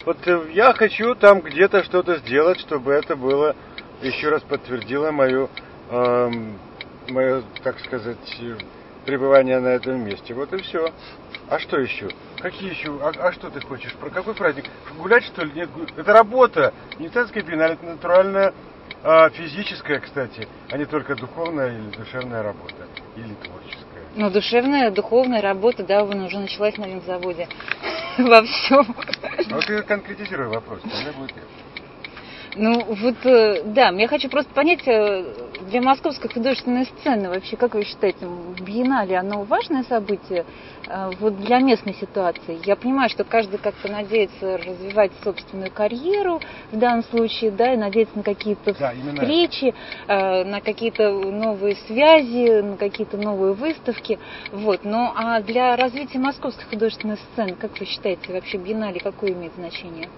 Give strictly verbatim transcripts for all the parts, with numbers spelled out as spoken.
Вот я хочу там где-то что-то сделать, чтобы это было, еще раз подтвердило мою, э, мое, так сказать, пребывание на этом месте. Вот и все. А что еще? Какие еще? А, а что ты хочешь? Про какой праздник? Гулять, что ли? Нет, это работа. Венецианская биеннале, это натуральная, а, физическая, кстати, а не только духовная или душевная работа. Или творческая. Ну, душевная, духовная работа, да, вон уже началась на винзаводе. Во всем. Ну, ты конкретизируй вопрос, тогда будет это. Ну, вот, да, я хочу просто понять, для московской художественной сцены вообще, как вы считаете, биеннале, оно важное событие вот для местной ситуации? Я понимаю, что каждый как-то надеется развивать собственную карьеру в данном случае, да, и надеется на какие-то да, встречи, на какие-то новые связи, на какие-то новые выставки, вот. Ну, а для развития московской художественной сцены, как вы считаете, вообще биеннале какое имеет значение?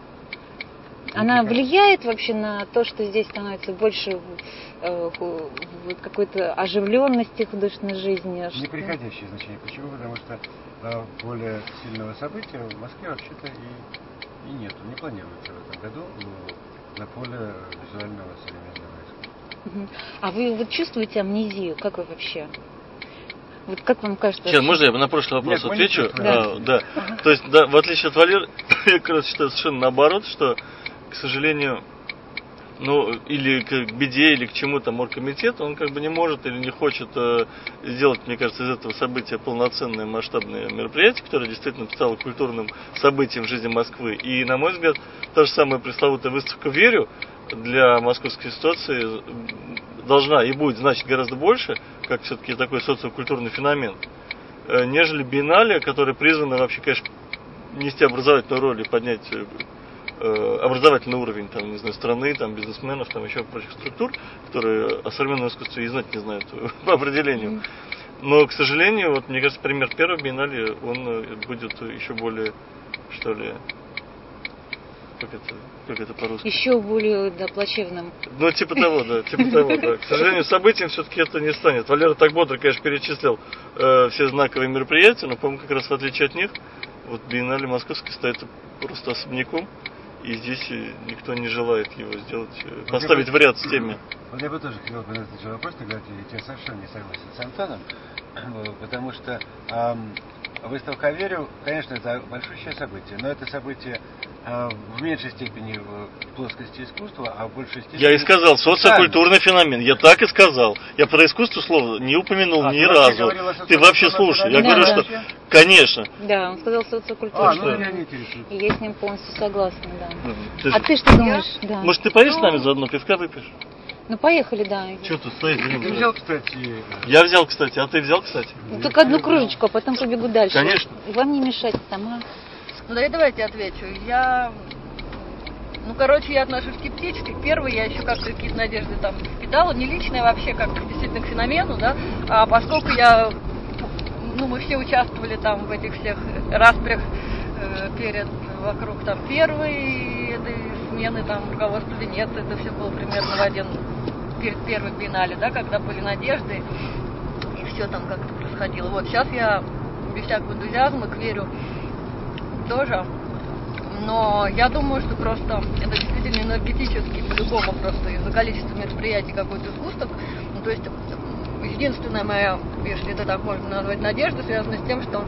Она влияет вообще на то, что здесь становится больше э, какой-то оживленности художественной жизни? Неприходящее значение. Почему? Потому что э, более сильного события в Москве вообще-то и, и нету, не планируется в этом году на поле визуального современного искусства. А вы вот чувствуете амнезию? Как вы вообще? Вот как вам кажется? Сейчас, можно я на прошлый вопрос Нет, отвечу? Да. А, да. Ага. То есть, да, в отличие от Валеры, я как раз считаю совершенно наоборот, что, к сожалению, ну, или к беде, или к чему-то оргкомитет, он как бы не может или не хочет э, сделать, мне кажется, из этого события полноценное масштабное мероприятие, которое действительно стало культурным событием в жизни Москвы. И, на мой взгляд, та же самая пресловутая выставка «Верю» для московской ситуации должна и будет значить гораздо больше, как все-таки такой социокультурный феномен, э, нежели биеннале, которое призвано вообще, конечно, нести образовательную роль и поднять образовательный уровень там, не знаю, страны, там, бизнесменов, там, еще прочих структур, которые о современном искусстве и знать не знают по определению. Но, к сожалению, вот, мне кажется, пример первого биеннале, он будет еще более, что ли, как это, как это по-русски? Еще более, да, плачевным. Ну, типа того, да, типа того, да. К сожалению, событием все-таки это не станет. Валера так бодро, конечно, перечислил э, все знаковые мероприятия, но, по-моему, как раз в отличие от них, вот биеннале московский стоит просто особняком. И здесь никто не желает его сделать, вот поставить бы, в ряд с теми. Вот я бы тоже хотел бы на этот же вопрос, тогда я совершенно не согласен с Антоном, потому что эм, выставка «Верю», конечно, это большущее событие, но это событие э, в меньшей степени в плоскости искусства, а в большей степени... Я и сказал, социокультурный феномен, я так и сказал. Я про искусство слова не упомянул а, ни разу. Ты вообще слушай, я да, говорю, да. что... Конечно. Да, он сказал социокультурный. А, ну меня не интересует. И я с ним полностью согласна, да. Ты а ты что думаешь? Да. Может, ты поедешь ну... с нами заодно, пивка выпьешь? Ну, поехали, да. Что тут стоит? Ты взял, кстати? Я взял, кстати. А ты взял, кстати? Ну, только одну кружечку, а потом побегу дальше. Конечно. И вам не мешать сама. Ну, да, давайте отвечу. Я... Ну, короче, я отношусь скептически. Первый, я еще как-то какие-то надежды там питала. Не личные вообще, как действительно к феномену, да. А поскольку я... Ну, мы все участвовали там в этих всех распрях э, перед, вокруг там первой этой смены там руководства или нет, это все было примерно в один, перед первой биеннале, да, когда были надежды, и все там как-то происходило. Вот сейчас я без всякого энтузиазма к «Верю» тоже, но я думаю, что просто это действительно энергетически, по-любому просто из-за количества мероприятий какое-то искусство, ну, то есть единственная моя, если это так можно назвать, надежда связана с тем, что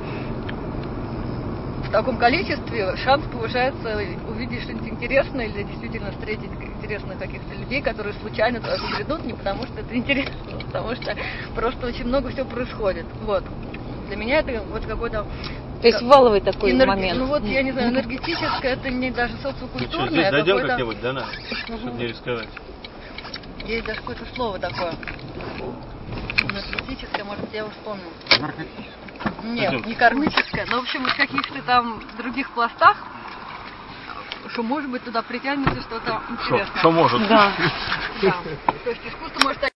в таком количестве шанс повышается увидеть что-нибудь интересное или действительно встретить интересных каких-то людей, которые случайно туда придут, не потому что это интересно, а потому что просто очень много всего происходит. Вот. Для меня это вот какой-то... То есть валовый такой энерги... момент. Ну вот, я не знаю, энергетическое, это не даже социокультурное. Ну что, здесь дойдем какое-то... как-нибудь, да, на? Чтобы не рисковать. Есть даже какое-то слово такое. Энергетическое, может, я его вспомню. Наркотическое? Нет, Пойдем. Не кармическое, но, в общем, в каких-то там других пластах, что, может быть, туда притянется что-то интересное. Что может. Да. Да. То есть искусство может